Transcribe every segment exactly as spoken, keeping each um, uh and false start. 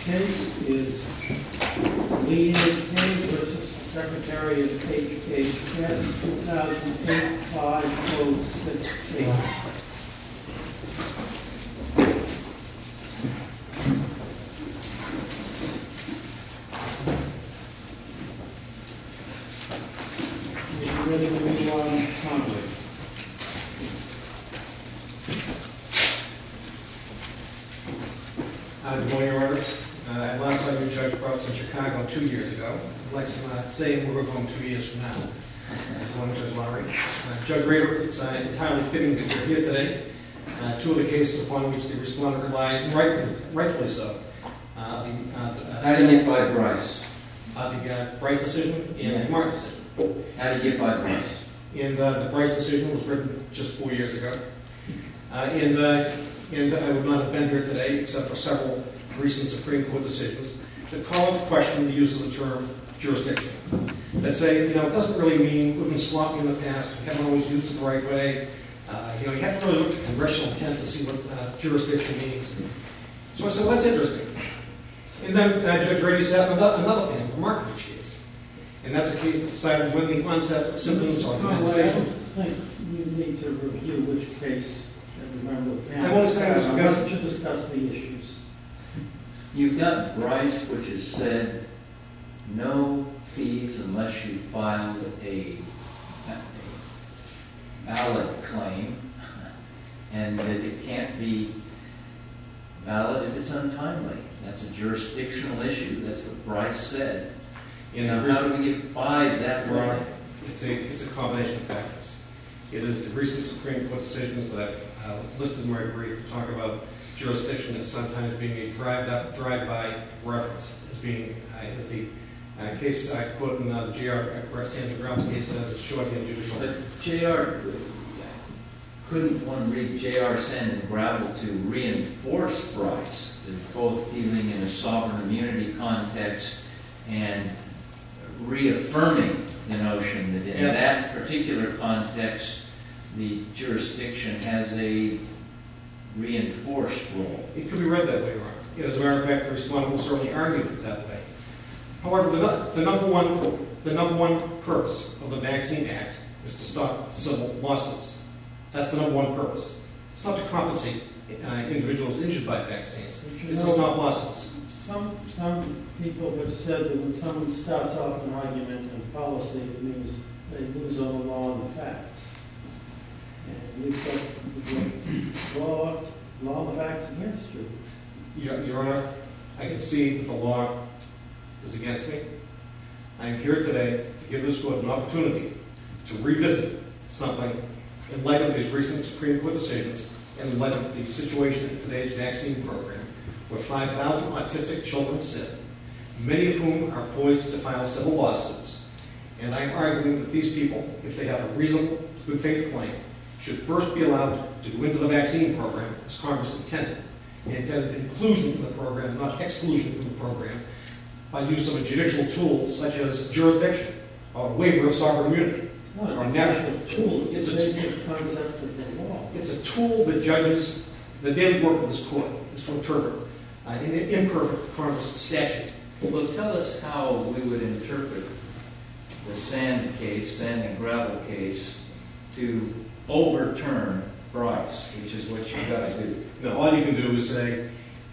case is Lee A. K. versus Secretary of H H S, two thousand eight, five oh six eight. Are you ready to move on, Conway? Uh, good morning, Your Honors. Uh, I last saw you, Judge Brooks, in Chicago two years ago. I'd like to uh, say where we're going two years from now. Good morning, Judge Lowry. Uh, Judge Rader, it's uh, entirely fitting that you're here today. Uh, two of the cases upon which the respondent relies, and rightfully, rightfully so. Uh, the, uh, the, uh, How do you get by Bryce? Uh, the uh, Bryce decision and Yeah. the Martin decision. How do you get by Bryce? And uh, the Bryce decision was written just four years ago. Uh, and, uh, and I would not have been here today except for several recent Supreme Court decisions that call into question the use of the term jurisdiction. That say, you know, it doesn't really mean we've been sloppy in the past, we haven't always used it the right way. Uh, you know, you have to really look at congressional intent to see what uh, jurisdiction means. So I said, well, that's interesting. And then uh, Judge Rady said another, another thing, the Markovich case. And that's a case that decided when the onset of symptoms or Conway, I don't manifestation. think you need to review which case every member of the panel. I want to say this Why because- don't you discuss the issues? You've got Bryce, which has said no fees unless you filed a, a valid claim, and that it can't be valid if it's untimely. That's a jurisdictional issue. That's what Bryce said. And Now, the how do we get by that Right. right? It's a, it's a combination of factors. It is the recent Supreme Court decisions that I've uh, listed in my brief to talk about jurisdiction as sometimes being a drive-up, drive-by reference, as being, uh, as the uh, case I quote in uh, the J R Sandy Brown's case as uh, shorthand judicial. But J R, couldn't one read J R Sand and Gravel to reinforce Bryce, that both dealing in a sovereign immunity context and reaffirming the notion that in Yeah. that particular context, the jurisdiction has a reinforced role? It could be read that way, Your Honor. As a matter of fact, the respondent will certainly argue it that way. However, the, nu- the number one the number one purpose of the Vaccine Act is to stop civil lawsuits. That's the number one purpose. It's not to compensate uh, individuals injured by vaccines. But you It's know- to stop lawsuits. Some, some people have said that when someone starts off an argument in policy, it means they lose all the law and the facts. And you've got the law, law and the facts against you. Your, Your Honor, I can see that the law is against me. I am here today to give this court an opportunity to revisit something in light of these recent Supreme Court decisions and in light of the situation in today's vaccine program, where five thousand autistic children sit, many of whom are poised to file civil lawsuits. And I am arguing that these people, if they have a reasonable, good faith claim, should first be allowed to go into the vaccine program as Congress intended. They intended inclusion in the program, not exclusion from the program, by use of a judicial tool such as jurisdiction or waiver of sovereign immunity. Not Or a national national tool, it's It's a a basic concept of the law. It's a tool that judges, the daily work of this court is to interpret uh, an imperfect Congress statute. Well, tell us how we would interpret the Sand case, Sand and Gravel case, to overturn Bryce, which is what you've got to do. Now, all you can do is say,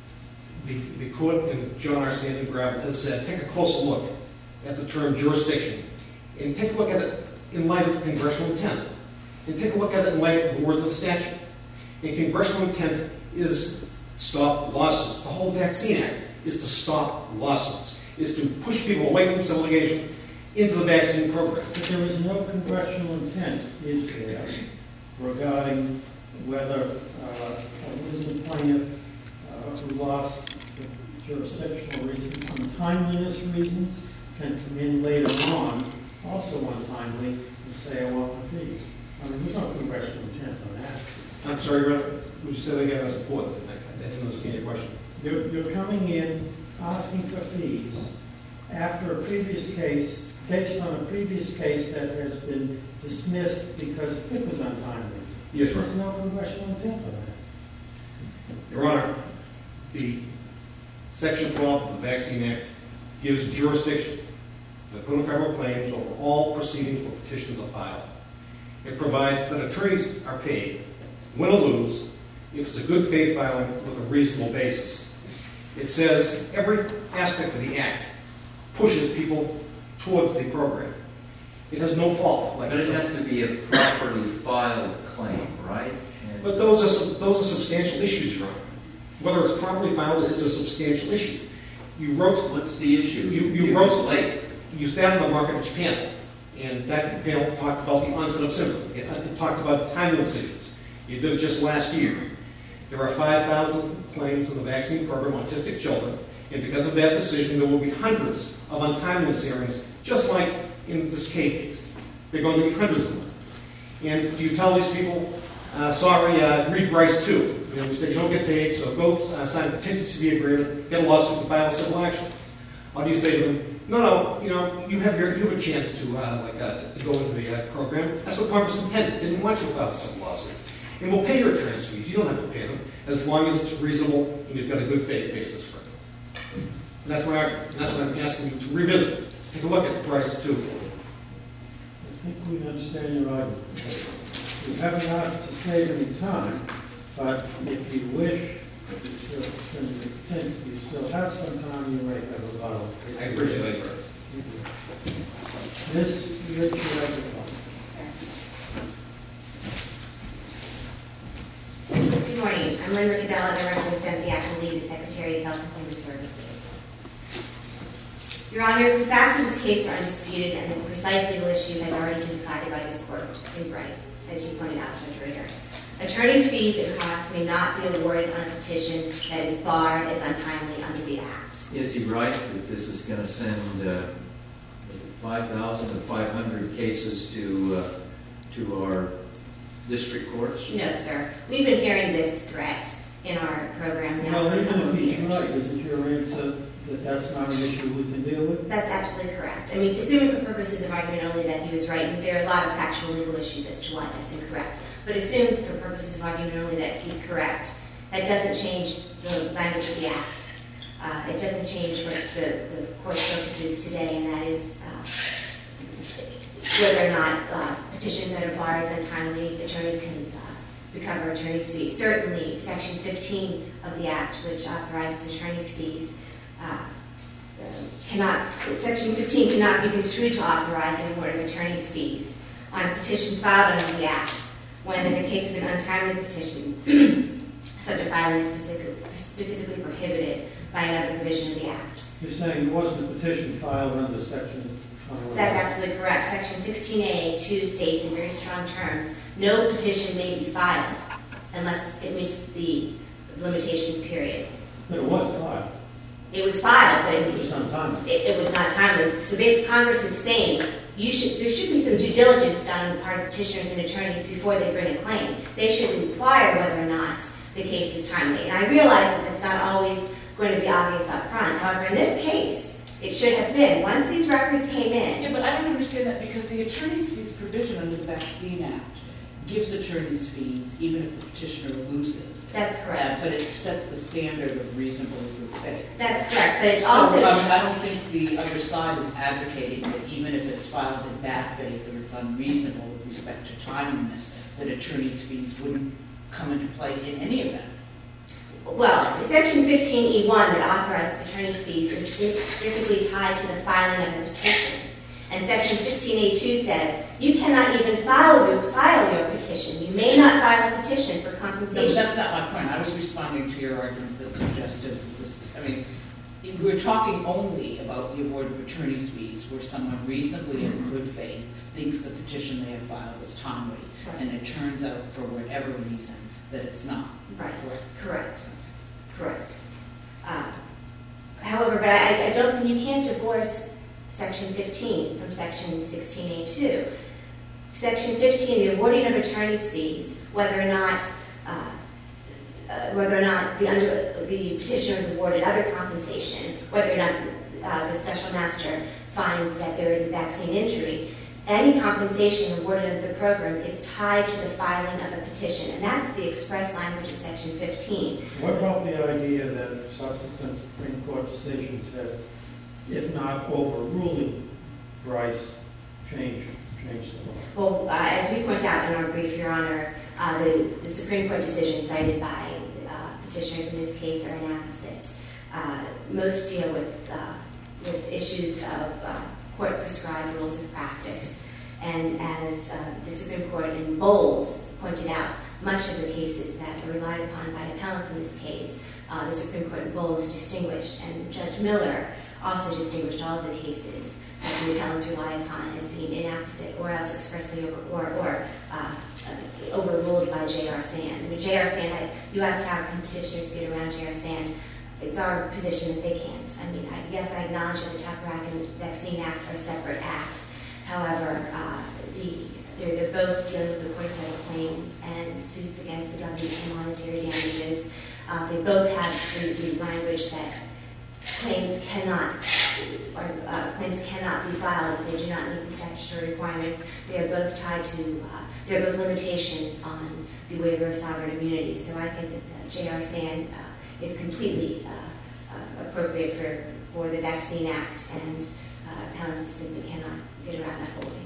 the, the court in John R. Stanton Gravel has said, take a closer look at the term jurisdiction, and take a look at it in light of congressional intent, and take a look at it in light of the words of the statute. And congressional intent is stop lawsuits. The whole Vaccine Act is to stop lawsuits, is to push people away from civil litigation into the vaccine program. But there is no congressional intent, is there, regarding whether uh, a innocent plaintiff uh, who lost for jurisdictional reasons, untimeliness reasons, can come in later on, also untimely, and say, I want my fees. I mean, there's no congressional intent on that. I'm sorry, Ron, would you say that again? That's important. I didn't understand your question. You're, you're coming in asking for fees after a previous case, based on a previous case that has been dismissed because it was untimely. Yes, Your There's no congressional intent on that. Your Honor, the Section twelve of the Vaccine Act gives jurisdiction to the Court of Federal Claims over all proceedings where petitions are filed. It provides that attorneys are paid, win or lose, if it's a good faith filing with a reasonable basis. It says every aspect of the Act pushes people towards the program. It has no fault. Like But it has to be a properly filed claim, right? And But those are, sub- those are substantial issues, Your Honor. Whether it's properly filed is a substantial issue. You wrote, what's the issue? you, you It wrote, was late. you started the market in Japan, and that panel talked about the onset of symptoms. It, it talked about timely decisions. You did it just last year. There are five thousand claims in the vaccine program on autistic children, and because of that decision, there will be hundreds of untimeliness hearings, just like in this K case. There are going to be hundreds of them. And do you tell these people, uh, sorry, uh, read Bryce two? You know, we say you don't get paid, so go uh, sign a contingency agreement, get a lawsuit, and file a civil action. Or do you say to them, no, no, you know, you have your, you have a chance to uh, like uh, to, to go into the uh, program. That's what Congress intended. They didn't want you to file a civil lawsuit. And we'll pay your attorney's fees. You don't have to pay them, as long as it's reasonable and you've got a good faith basis for it. And that's my argument. And that's what I'm asking you to revisit. Let's take a look at Bryce two. I think we understand your argument. You haven't asked to save any time, but if you wish, since since you still have some time, you may have a rebuttal. I appreciate that. Miz Rich, you have the floor. Good morning. I'm Lynn Riccadella, and I represent the acting lead, the Secretary of Health and Human Services. Your Honors, the facts of this case are undisputed, and the precise legal issue has already been decided by this court in Bryce, as you pointed out, Judge Rader. Attorney's fees and costs may not be awarded on a petition that is barred as untimely under the Act. Is he right that this is going to send, uh, was it five thousand or five hundred cases to uh, to our district courts? No, sir. We've been hearing this threat in our program now Well, for a even couple if of he's years. right, isn't your answer that that's not an issue we can deal with? That's absolutely correct. I mean, assuming for purposes of argument only that he was right, and there are a lot of factual legal issues as to why that's incorrect. But assume for purposes of argument only that he's correct. That doesn't change the language of the Act. Uh, it doesn't change what the, the court's focus is today, and that is uh, whether or not uh, petitions that are barred as untimely, attorneys can uh, recover attorney's fees. Certainly, Section fifteen of the Act, which authorizes attorney's fees, uh, uh, cannot, Section fifteen cannot be construed to authorize an award of attorney's fees on a petition filed under the Act, when in the case of an untimely petition, such a filing is specific, specifically prohibited by another provision of the Act. You're saying there wasn't a petition filed under section twenty-one? That's absolutely correct. Section sixteen A two states in very strong terms, no petition may be filed unless it meets the limitations period. But it was filed. It was filed, but It it's, was untimely. it, it was not timely. So basically, Congress is saying you should, there should be some due diligence done on the part of petitioners and attorneys before they bring a claim. They should inquire whether or not the case is timely. And I realize that that's not always going to be obvious up front. However, in this case, it should have been. Once these records came in, Yeah, but I don't understand that because the attorney's fees provision under the Vaccine Act gives attorney's fees even if the petitioner loses. that's Uh, correct. but it sets the standard of reasonable good faith. That's correct. But it's So, also um, I don't think the other side is advocating that even if it's filed in bad faith or it's unreasonable with respect to timeliness, that attorney's fees wouldn't come into play in any event. Well, Section fifteen E one that authorizes attorney's fees is strictly tied to the filing of the petition. And Section sixteen A two says you cannot even file your, file your petition. You may not file a petition for No, but compensation. that's not my point. I was responding to your argument that suggested this. I mean, we're talking only about the award of attorney's fees where someone reasonably in good faith thinks the petition they have filed is timely, Right. and it turns out for whatever reason that it's not. Right, correct, correct. Uh, however, but I, I don't think you can't divorce Section fifteen from Section sixteen A two. Section fifteen, the awarding of attorney's fees, whether or not uh, uh, whether or not the under the petitioner is awarded other compensation, whether or not uh, the special master finds that there is a vaccine injury, Any compensation awarded under the program is tied to the filing of a petition, and that's the express language of Section fifteen. What about the idea that subsequent Supreme Court decisions have, if not overruling Bryce, changed, changed the law? Well, uh, as we point out in our brief, Your Honor, uh, the, the Supreme Court decision cited by uh, petitioners in this case are inapposite. Uh, most deal with, uh, with issues of uh, court-prescribed rules of practice. And as uh, the Supreme Court in Bowles pointed out, much of the cases that are relied upon by appellants in this case, uh, the Supreme Court in Bowles distinguished, and Judge Miller also distinguished all of the cases that the appellants rely upon as being inapposite or else expressly over, or, or uh, uh, overruled by J R Sand. I mean, J R Sand, I, you asked how can petitioners get around J R Sand. It's our position that they can't. I mean, I, yes, I acknowledge that the Tucker Act and the Vaccine Act are separate acts. However, uh, the, they're, they're both dealing with the Court of Federal Claims and suits against the government for monetary damages. Uh, they both have the, the language that claims cannot or, uh, claims cannot be filed if they do not meet the statutory requirements. They are both tied to, uh, they are both limitations on the waiver of sovereign immunity. So I think that uh, J R Sand uh, is completely uh, uh, appropriate for, for the Vaccine Act, and uh, appellants simply cannot get around that holding.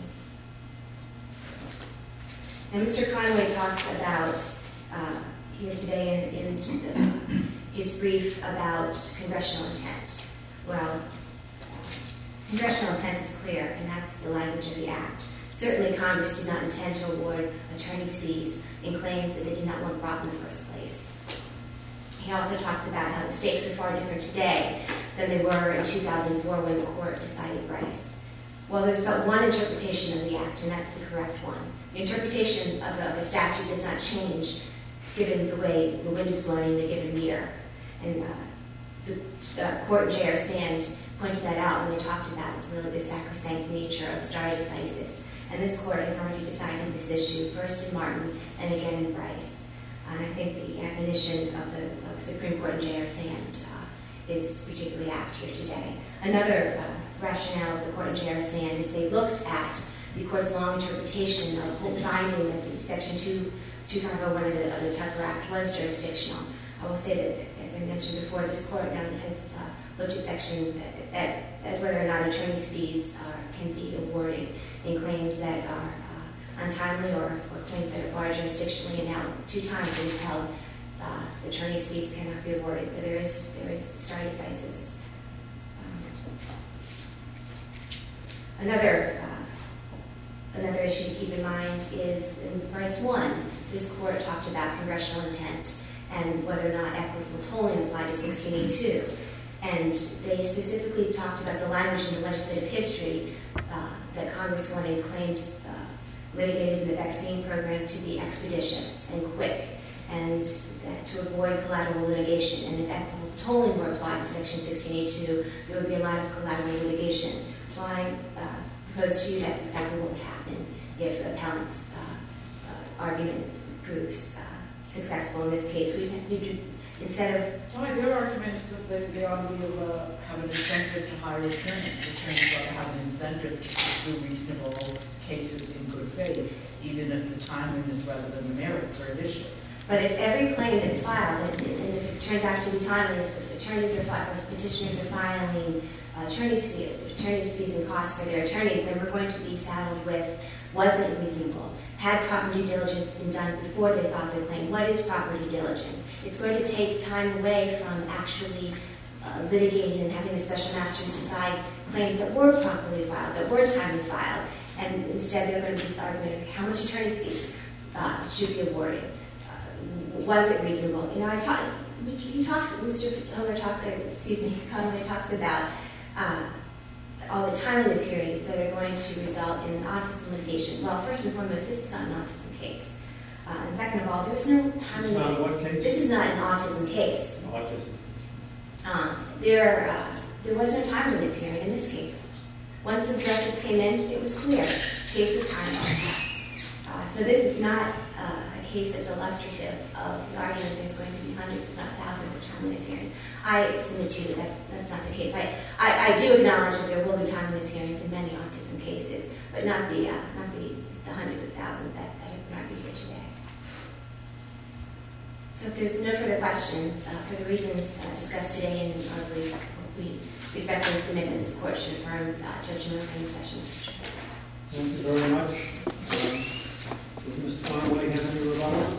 Now, Mister Conway talks about uh, here today in, in the, his brief about congressional intent. Well, congressional intent is clear, and that's the language of the Act. Certainly, Congress did not intend to award attorney's fees in claims that they did not want brought in the first place. He also talks about how the stakes are far different today than they were in two thousand four when the court decided Bryce. Well, there's but one interpretation of the Act, and that's the correct one. The interpretation of a, of a statute does not change given the way the wind is blowing in a given year. And uh, the uh, court in J R Sand pointed that out when they talked about really the sacrosanct nature of stare decisis. And this court has already decided this issue, first in Martin and again in Bryce. And I think the admonition of the of Supreme Court in J R Sand uh, is particularly apt here today. Another uh, rationale of the court in J R Sand is they looked at the court's long interpretation of finding that the Section two twenty-five oh one of the, of the Tucker Act was jurisdictional. I will say that, as I mentioned before, this court now has uh, looked at section at, at whether or not attorney's fees are, can be awarded in claims that are uh, untimely or, or claims that are jurisdictionally, and now two times it has held uh, attorney's fees cannot be awarded. So there is there is stare decisis. Um, another uh, another issue to keep in mind is in Bryce one, this court talked about congressional intent and whether or not equitable tolling applied to sixteen eighty-two. And they specifically talked about the language in the legislative history uh, that Congress wanted claims uh, litigated in the vaccine program to be expeditious and quick, and that to avoid collateral litigation. And if equitable tolling were applied to Section sixteen eighty-two, there would be a lot of collateral litigation. Well, I uh, propose to you that's exactly what would happen if the appellant's uh, uh, argument proves uh, successful in this case. We need instead of... Well, their argument is that they, they ought to be able to have an incentive to hire attorneys. Attorneys ought to have an incentive to pursue reasonable cases in good faith, even if the timeliness rather than the merits are at issue. But if every claim that's filed, and if it turns out to be timely, if attorneys are fi- if petitioners are filing uh, attorneys' fees, attorneys' fees and costs for their attorneys, then we're going to be saddled with, was it reasonable? Had proper due diligence been done before they filed their claim? What is proper due diligence? It's going to take time away from actually uh, litigating and having the special masters decide claims that were properly filed, that were timely filed, and instead they're going to be this argument of how much attorney's fees uh, should be awarded. Uh, was it reasonable? You know, I talk, he talks, Mister Homer talks, excuse me, Conway talks about uh, all the timeliness hearings that are going to result in autism litigation. Well, first and foremost, this is not an autism case. Uh, and second of all, there is no timeliness. It's not what case? This is not an autism case. Autism. Uh, there, uh, there was no timeliness hearing in this case. Once the directives came in, it was clear. The case was timely. Uh, so this is not uh, a case that's illustrative of the argument that there's going to be hundreds, if not thousands, of timeliness hearings. I submit to you that that's, that's not the case. I, I, I do acknowledge that there will be timeliness hearings in many autism cases, but not the, uh, not the, the hundreds of thousands that, that have been argued here today. So if there's no further questions, uh, for the reasons uh, discussed today in our brief, we respectfully submit that this court should affirm uh, Judge Murphy's session. Thank you very much. Um, Does Mister Conway have any rebuttal?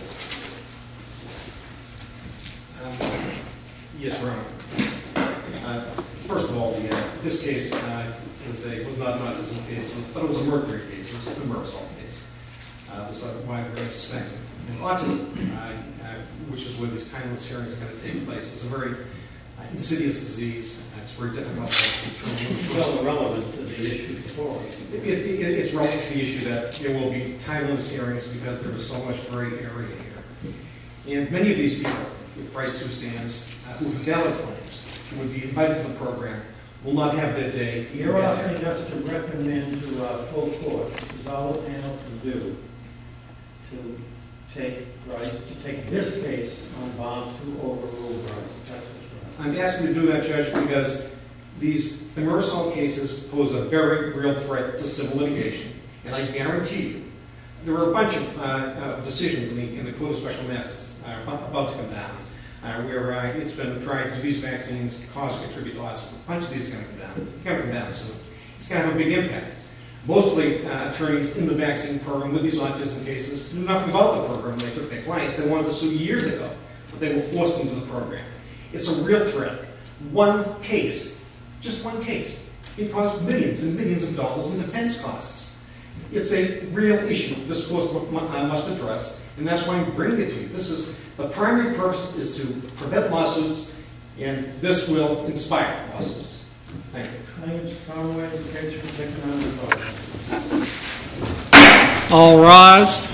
Um, Yes, Your Honor. Uh, First of all, the, uh, this case uh, is a, was not an autism case, but it was a mercury case. It was a thimerosal case. Uh, This is why the range suspected. And autism, uh, uh, which is where these timeless hearings are going to take place, is a very uh, insidious disease. Uh, it's very difficult to determine. It's well irrelevant to the issue before. It, it, it, it's relevant to the issue that there will be timeless hearings because there is so much gray area here. And many of these people with Price two stands uh, who have valid claims, who would be invited to the program, will not have their day. You're asking us to recommend to uh, full court, which is all the panel can do, to take Bryce, to take this case on bond to overrule Bryce. That's what you're asking. I'm asking you to do that, Judge, because these thimerosal cases pose a very real threat to civil litigation, and I guarantee you, there are a bunch of uh, uh, decisions in the, in the Code of Special Masters uh, about, about to come down, uh, where uh, it's been trying to do these vaccines cause or contribute to autism. A bunch of these are going to come down. It's going to come down soon. It's going to have a big impact. Most of the uh, attorneys in the vaccine program with these autism cases knew nothing about the program when they took their clients. They wanted to sue years ago, but they were forced into the program. It's a real threat. One case, just one case, can cause millions and millions of dollars in defense costs. It's a real issue this court must address, and that's why I'm bringing it to you. This is the primary purpose is to prevent lawsuits, and this will inspire lawsuits. Thank you. Thank you, Mister Conway. The case will be taken under vote. All rise.